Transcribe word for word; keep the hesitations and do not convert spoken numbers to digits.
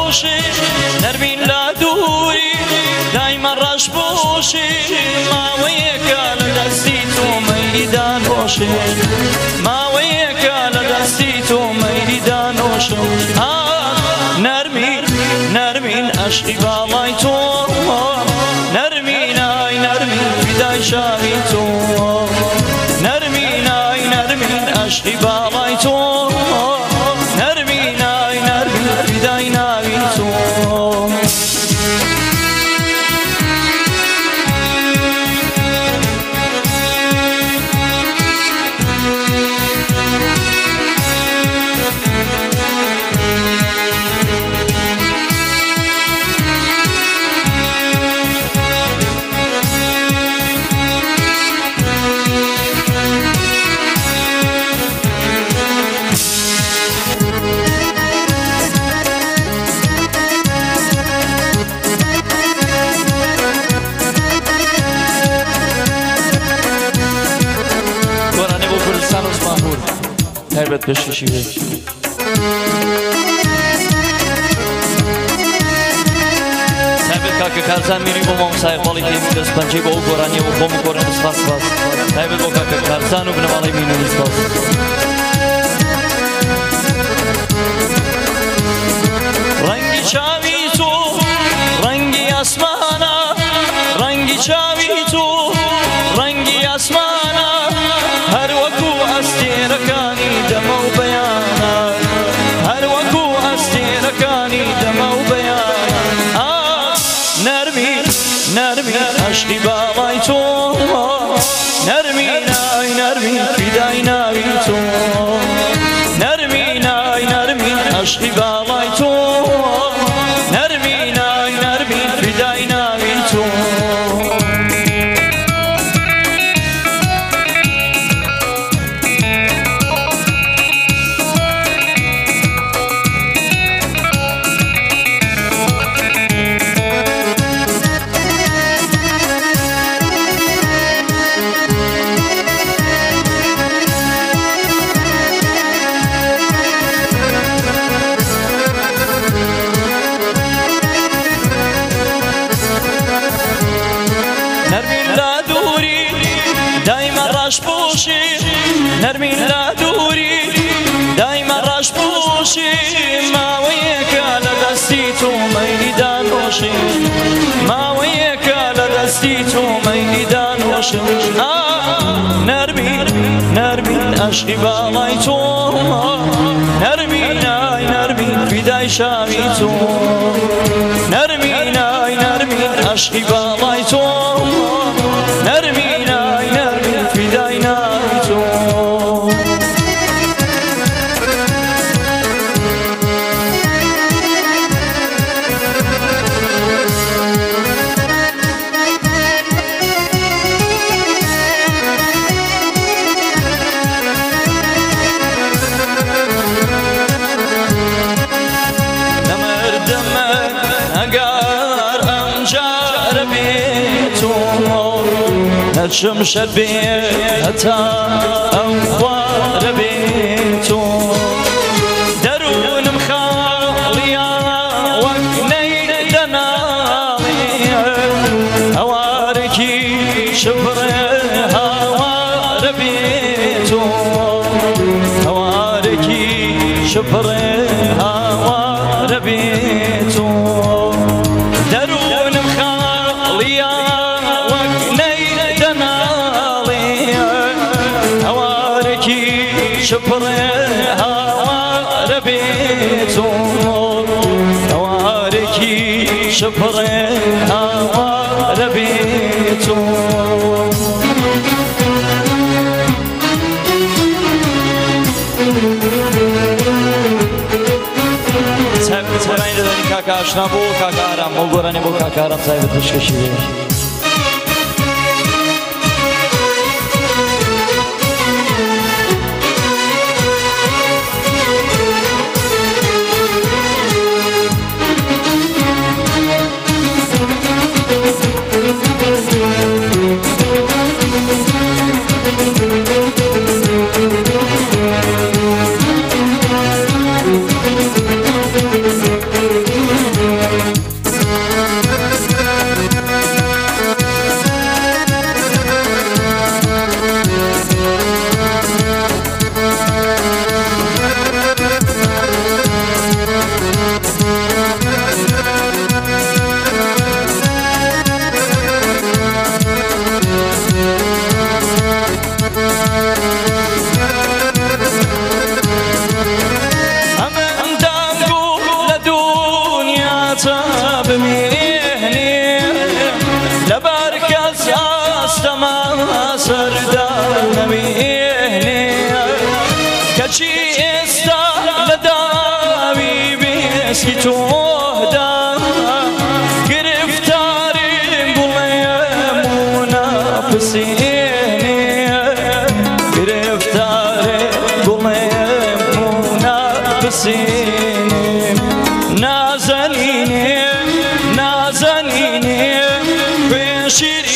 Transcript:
بوشی نرمین لا دوری دایما رش بوشی ماوەیەکە لە دەستی تۆ مەیلیدا نۆشێ ماوەیەکە لە دەستی تۆ مەیلیدا نۆشم نەرمین نەرمین عەشقی باڵای تۆ نەرمین ئای نەرمین فیدای شاوی تۆ نەرمین ئای نەرمین عەشقی باڵای تۆ نەرمین ئای نەرمین فیدای ناوی تۆ تایبەت بەشیشی بێت تایبەت کاکە کارزان میری بۆ مامۆسای خۆڵی پێمی دەست پەنجەی بۆ ئەو گۆرانیە بۆ خۆم و گۆڕێن سپاس سپاس تایبەت بۆ کاکە کارزان و بنەماڵەی مینووری سپاس ڕەنگی چاوی تۆ ڕەنگی ئاسمانە ڕەنگی چاوی تۆ ڕەنگی ئاسمانە هەر وەکو ئەستێرەکانی دەمە و بەیانە هەر وەکو ئەستێرەکانی دەمە و بەیانە نەرمین نەرمین عەشقی باڵای تۆ نەرمین ئای نەرمین فیدای ناوی تۆ نەرمین ئای نەرمین عەشقی باڵای تۆ نەرمین ئای نەرمین فیدای ناوی تۆ نەرمین لا دووری دایما ڕەش بوشی ماوەیەکە لە دەستی تۆ مەیلیدا نۆشی ماوەیەکە لە دەستی تۆ مەیلیدا نۆشم نەرمین نەرمین عەشقی باڵای تۆ نەرمین ئای نەرمین فیدای شاوی تۆ نەرمین ئای نەرمین عەشقی باڵای تۆ نەرمین ئای نەرمین فیدای ناوی تۆ هەرچم شەر بێ هەتا ئەو خوارە بێتۆ دەروونم خاڵیە وەک نەی دەناڵێ هەوارێکی شفڕێ هاوارە بێتۆ هەوارێکی شفڕێ هاوارە بێتۆ دەروونم خاڵیە شپڕێ هاوارە بێتۆ هەوارێکی شپڕێ هاوارە بێتۆ گۆرانی دەدەنی کاکە ئاشنا بۆ کاکە ئارام بۆ گۆرانی بۆ کاکە ئارام تایبەت پشکەشی بێ بمێنێ لەبەر کەس ئاستەما سەردار نەمێنێ کەچی ئێستا لە داوی بێسکی تۆدا گرفتاریم گوڵێم و ناپسێنێ گرفتاریم گوڵێم و ناپسێنێ نازەنینێ نازەنینێ شیرین